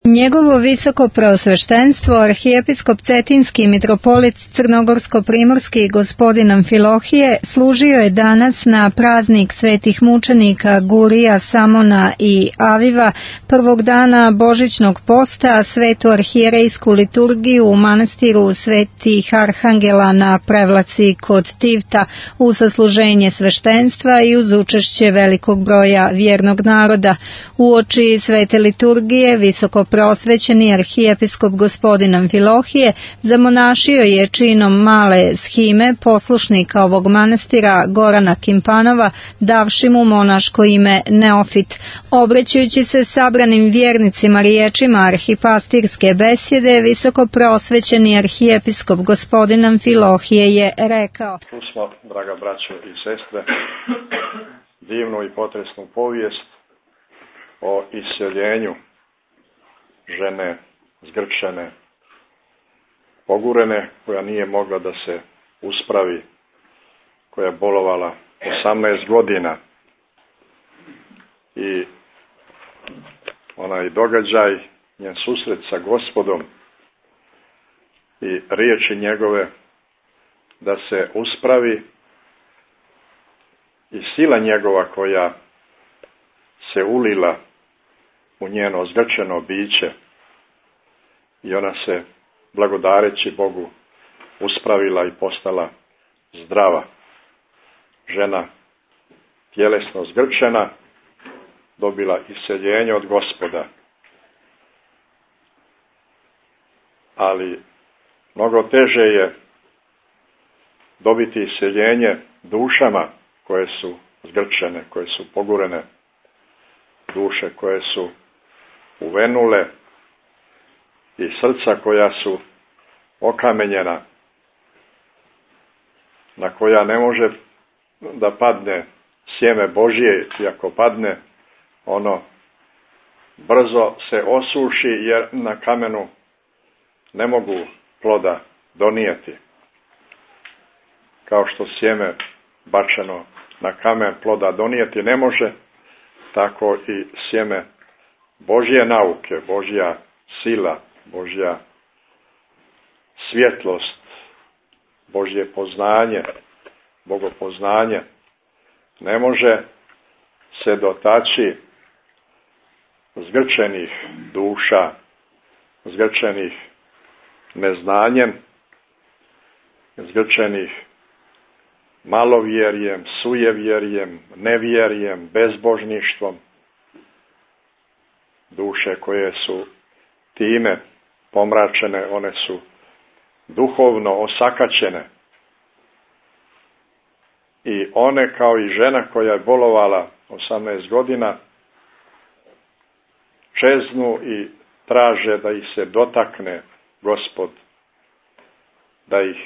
Njegovo visoko preosveštenstvo, arhijepiskop Cetinski mitropolit Crnogorsko-primorski gospodin Amfilohije, služio je danas na praznik svetih mučenika Gurija, Samona i Aviva, prvog dana božićnog posta, svetu arhijerejsku liturgiju u manastiru Svetih Arhangela na Prevlaci kod Tivta u sasluženje sveštenstva i uz učešće velikog broja vjernog naroda. Uoči svete liturgije visoko preosvećeni arhijepiskop gospodin Amfilohije zamonašio je činom male shime poslušnika ovog manastira Gorana Kimpanova, davši mu monaško ime Neofit. Obraćajući se sabranim vjernicima riječima arhipastirske besjede, visoko preosvećeni arhijepiskop gospodin Amfilohije je rekao: Tu smo, draga braćo i sestre, divnu i potresnu povijest o iseljenju žene zgrčene, pogurene, koja nije mogla da se uspravi, koja je bolovala 18 godina. I onaj događaj, njen susret sa Gospodom i riječi njegove da se uspravi i sila njegova koja se ulila u njeno zgrčeno biće i ona se, blagodareći Bogu, uspravila i postala zdrava. Žena tjelesno zgrčena dobila iseljenje od Gospoda. Ali mnogo teže je dobiti iseljenje dušama koje su zgrčene, koje su pogurene, duše koje su uvenule i srca koja su okamenjena, na koja ne može da padne sjeme Božje, i ako padne, ono brzo se osuši, jer na kamenu ne mogu ploda donijeti. Kao što sjeme bačeno na kamen ploda donijeti ne može, tako i sjeme Božje nauke, Božja sila, Božja svjetlost, Božje poznanje, bogopoznanje ne može se dotaći zgrčenih duša, zgrčenih neznanjem, zgrčenih malovjerjem, sujevjerjem, nevjerjem, bezbožništvom. Duše koje su time pomračene, one su duhovno osakaćene. I one, kao i žena koja je bolovala 18 godina, čeznu i traže da ih se dotakne Gospod, da ih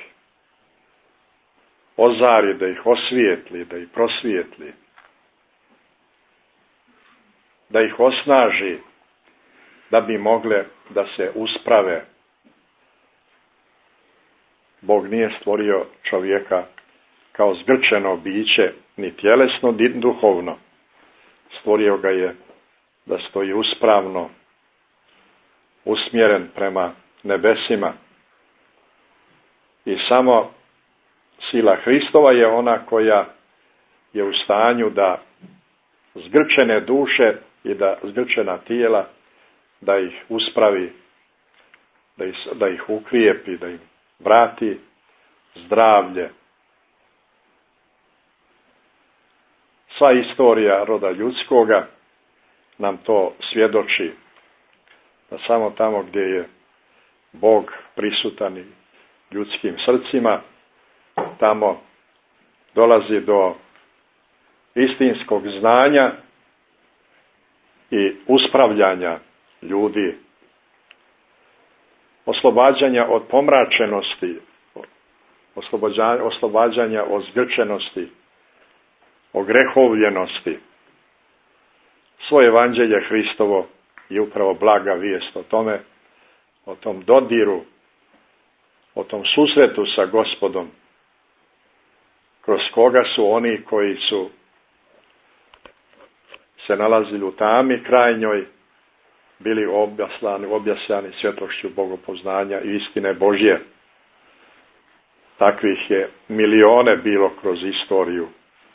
ozari, da ih osvijetli, da ih prosvijetli, da ih osnaži, da bi mogle da se usprave. Bog nije stvorio čovjeka kao zgrčeno biće, ni tjelesno, ni duhovno. Stvorio ga je da stoji uspravno, usmjeren prema nebesima. I samo sila Hristova je ona koja je u stanju da zgrčene duše i da zgrčena tijela, da ih uspravi, da ih ukrijepi, da im vrati zdravlje. Sva istorija roda ljudskoga nam to svjedoči, da samo tamo gdje je Bog prisutan i ljudskim srcima, tamo dolazi do istinskog znanja i uspravljanja ljudi, oslobađanja od pomračenosti, oslobađanja od zgrčenosti, ogrehovljenosti. Svoje evanđelje Hristovo je upravo blaga vijest o tome, o tom dodiru, o tom susretu sa Gospodom, kroz koga su oni koji su se nalazili u tami krajnjoj bili objasljani svjetlošću bogopoznanja i istine Božje. Takvih je milione bilo kroz istoriju.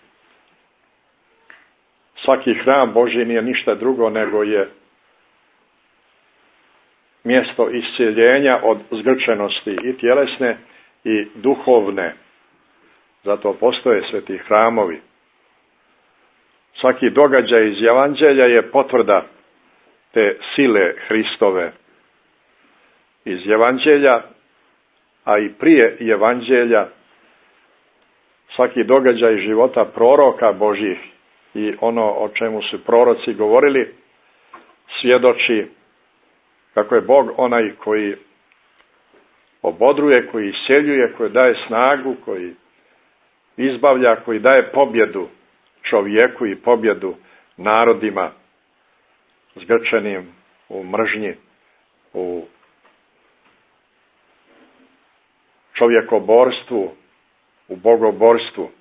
Svaki hram Božji nije ništa drugo nego je mjesto iscjeljenja od zgrčenosti i tjelesne i duhovne. Zato postoje sveti hramovi. Svaki događaj iz Evanđelja je potvrda te sile Hristove. Iz Evanđelja, a i prije Evanđelja, svaki događaj života proroka Božjih i ono o čemu su proroci govorili, svjedoči kako je Bog onaj koji obodruje, koji isceljuje, koji daje snagu, koji izbavlja, koji daje pobjedu čovjeku i pobjedu narodima zgrčenim u mržnji, u čovjekoborstvu, u bogoborstvu.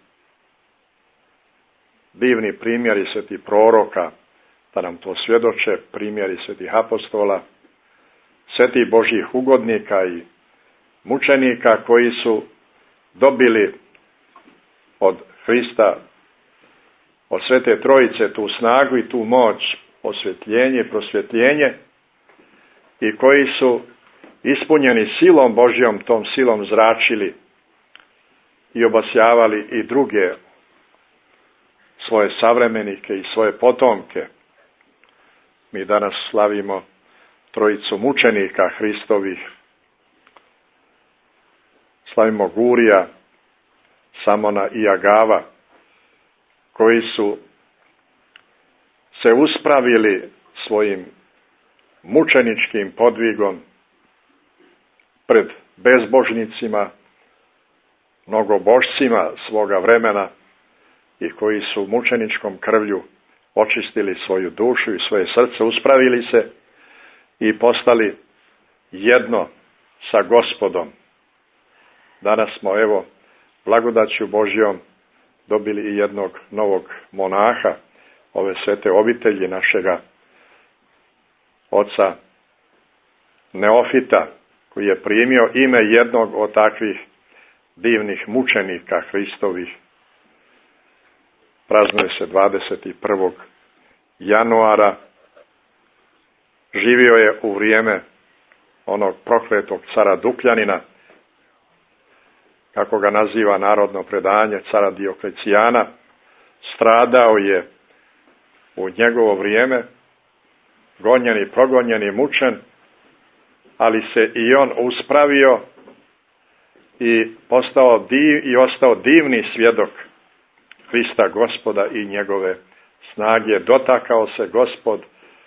Divni primjeri svetih proroka, da nam to svjedoče, primjeri svetih apostola, svetih Božjih ugodnika i mučenika koji su dobili od Hrista, od Svete Trojice tu snagu i tu moć, osvjetljenje i prosvjetljenje, i koji su ispunjeni silom Božjom, tom silom zračili i obasjavali i druge svoje savremenike i svoje potomke. Mi danas slavimo trojicu mučenika Hristovih. Slavimo Gurija, Samona i Agava, koji su se uspravili svojim mučeničkim podvigom pred bezbožnicima, mnogobožcima svoga vremena i koji su mučeničkom krvlju očistili svoju dušu i svoje srce, uspravili se i postali jedno sa Gospodom. Danas smo, evo, blagodaću Božjom dobili i jednog novog monaha, ove svete obitelji našega oca Neofita, koji je primio ime jednog od takvih divnih mučenika Hristovih. Praznuje se 21. januara. Živio je u vrijeme onog prokletog cara Dukljanina, kako ga naziva narodno predanje, cara Dioklecijana. Stradao je u njegovo vrijeme, gonjen i progonjen i mučen, ali se i on uspravio i ostao divni svjedok Hrista Gospoda i njegove snage. Dotakao se Gospod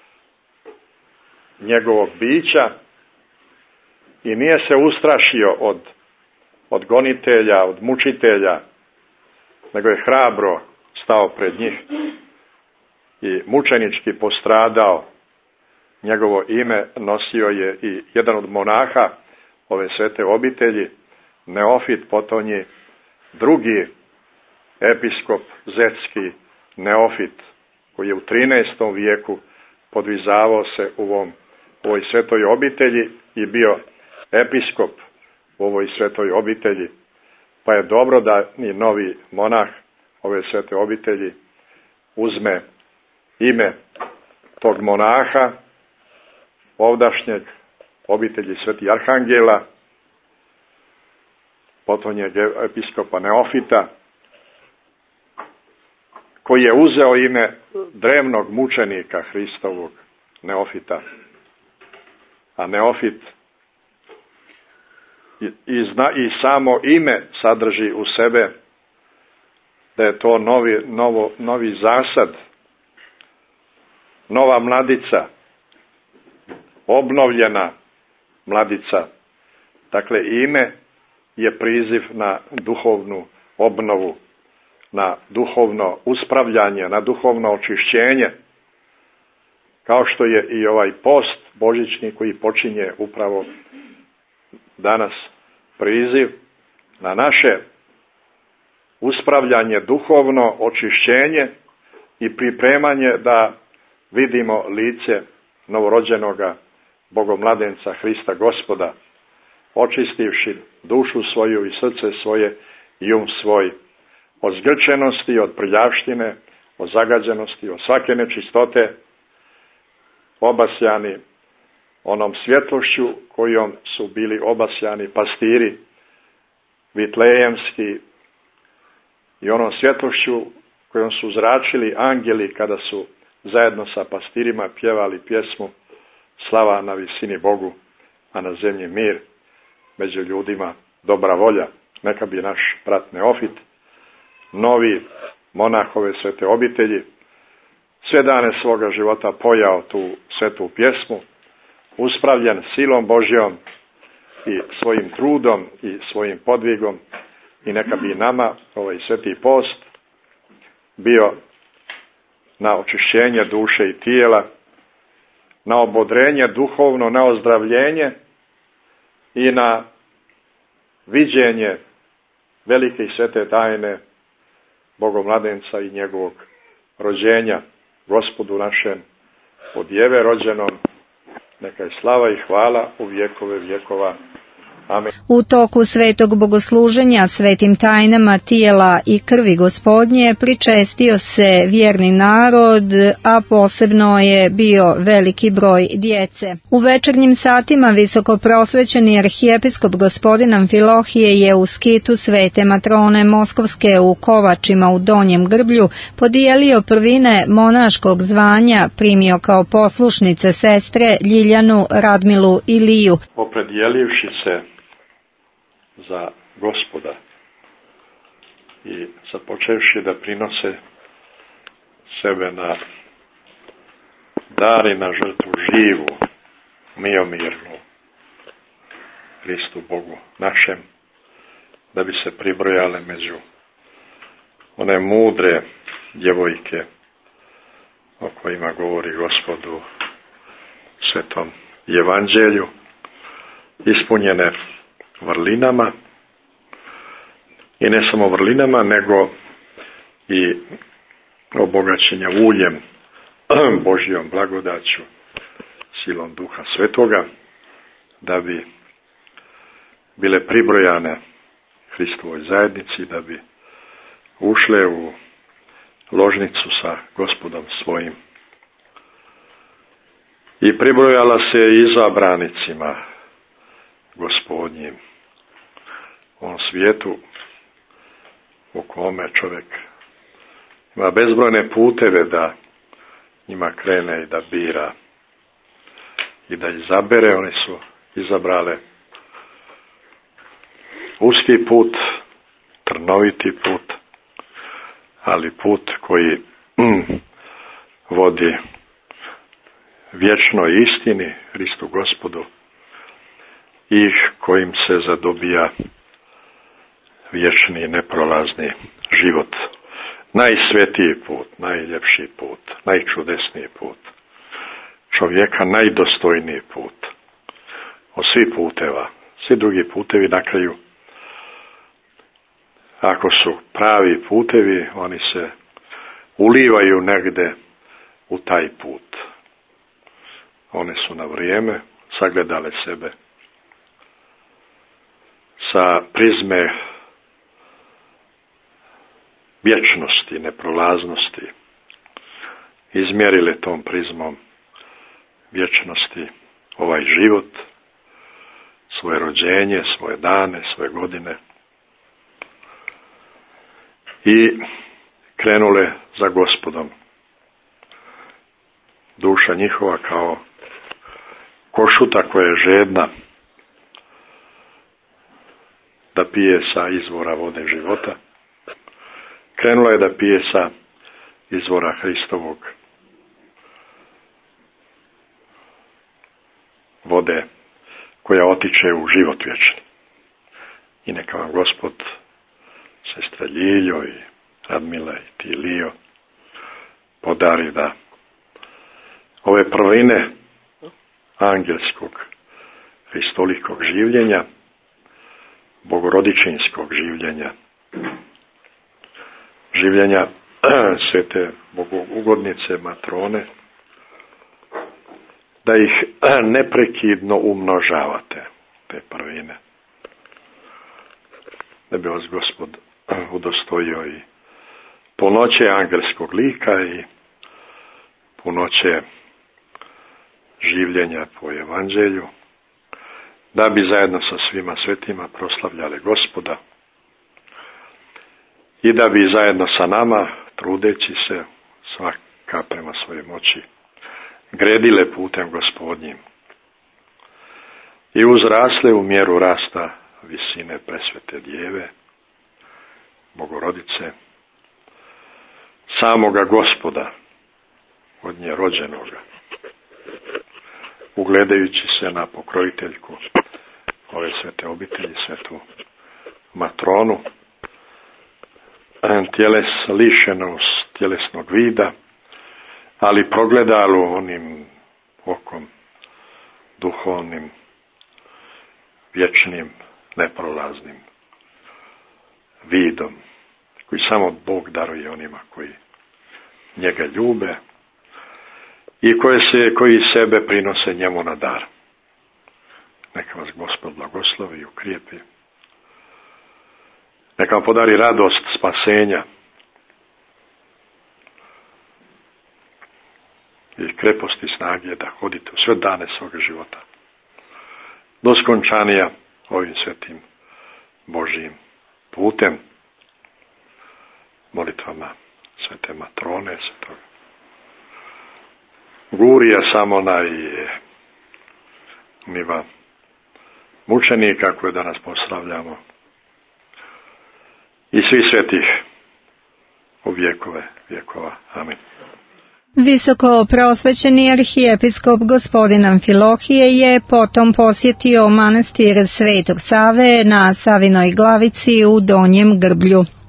njegovog bića i nije se ustrašio od gonitelja, od mučitelja, nego je hrabro stao pred njih i mučenički postradao. Njegovo ime nosio je i jedan od monaha ove svete obitelji, Neofit, potonji drugi episkop zetski Neofit, koji je u 13. vijeku podvizavao se u ovoj svetoj obitelji i bio episkop u ovoj svetoj obitelji. Pa je dobro da i novi monah ove svete obitelji uzme ime tog monaha, ovdašnjeg obitelji svetih arhangela, potonjeg episkopa Neofita, koji je uzeo ime drevnog mučenika Hristovog, Neofita. A Neofit i samo ime sadrži u sebe da je to novi zasad, nova mladica, obnovljena mladica. Dakle, ime je priziv na duhovnu obnovu, na duhovno uspravljanje, na duhovno očišćenje, kao što je i ovaj post božićni koji počinje upravo danas priziv na naše uspravljanje, duhovno očišćenje i pripremanje da vidimo lice novorođenoga bogomladenca Hrista Gospoda, očistivši dušu svoju i srce svoje i um svoj od zgrčenosti, od prljavštine, od zagađenosti, od svake nečistote, obasjani onom svjetlošću kojom su bili obasjani pastiri vitlejemski i onom svjetlošću kojom su zračili angeli kada su zajedno sa pastirima pjevali pjesmu Slava na visini Bogu, a na zemlji mir, među ljudima dobra volja. Neka bi naš brat Neofit, novi monah ove svete obitelji, sve dane svoga života pojao tu svetu pjesmu, uspravljen silom Božjom i svojim trudom i svojim podvigom, i neka bi nama ovaj sveti post bio na očišćenje duše i tijela, na obodrenje duhovno, na ozdravljenje i na viđenje velike i svete tajne bogomladenca i njegovog rođenja, Gospodu našem od Jeve rođenom, neka je slava i hvala u vjekove vjekova. Amen. U toku svetog bogosluženja svetim tajnama tijela i krvi Gospodnje pričestio se vjerni narod, a posebno je bio veliki broj djece. U večernjim satima visokoprosvećeni arhijepiskop gospodin Amfilohije je u skitu svete matrone Moskovske u Kovačima u Donjem Grblju podijelio prvine monaškog zvanja, primio kao poslušnice sestre Ljiljanu, Radmilu i Liju. Opredijelivši se za Gospoda i započevši da prinose sebe na dar i na žrtvu živu, miomirnu Hristu Bogu našem, da bi se pribrojale među one mudre djevojke o kojima govori Gospodu svetom evanđelju, ispunjene vrlinama, i ne samo vrlinama, nego i obogaćenja uljem, Božjom blagodaću, silom Duha Svetoga, da bi bile pribrojane Hristovoj zajednici, da bi ušle u ložnicu sa Gospodom svojim. I pribrojala se izabranicima Gospodnjim, u ovom svijetu u kome čovjek ima bezbrojne puteve da njima krene i da bira i da izabere. Oni su izabrale uski put, trnoviti put, ali put koji vodi vječnoj istini, Hristu Gospodu, i kojim se zadobija vječni neprolazni život. Najsvetiji put, najljepši put, najčudesniji put, čovjeka najdostojniji put od svih puteva. Svi drugi putevi na kraju, ako su pravi putevi, oni se ulivaju negde u taj put. One su na vrijeme sagledale sebe sa prizme vječnosti, neprolaznosti, izmjerile tom prizmom vječnosti ovaj život, svoje rođenje, svoje dane, svoje godine, i krenule za Gospodom. Duša njihova kao košuta koja je žedna da pije sa izvora vode života, krenula je da pije sa izvora Hristovog vode koja otiče u život vječni. I neka vam Gospod, sestra Ljiljo i Radmila i ti Lio, podari da ove prvine angelskog hristolikog življenja, bogorodičinskog življenja, življenja svete bogougodnice matrone, da ih neprekidno umnožavate, te prvine. Da bi vas Gospod udostojio i punoće angelskog lika i punoće življenja po evanđelju, da bi zajedno sa svima svetima proslavljali Gospoda i da bi zajedno sa nama, trudeći se svaka prema svojoj moći, gredile putem Gospodnjim i uzrasle u mjeru rasta visine presvete djeve, Bogorodice, samoga Gospoda, od nje rođenoga, ugledajući se na pokrojiteljku ove svete obitelji, svetu matronu, lišenost tjelesnog vida, ali progledalu onim okom duhovnim, vječnim, neprolaznim vidom, koji samo Bog daruje onima koji njega ljube i koji sebe prinose njemu na dar. Neka vas Gospod blagoslovi i ukrijepi. Neka vam podari radost spasenja i krepost i snage da hodite u sve dane svoga života do skončanija ovim svetim Božijim putem, molitvama svete matrone, svetog Gurija Samona i niva mučenika koje danas proslavljamo i svih svetih u vjekova. Amin. Visoko prosvećeni arhijepiskop gospodin Amfilohije je potom posjetio manastir Svetog Save na Savinoj Glavici u Donjem Grblju.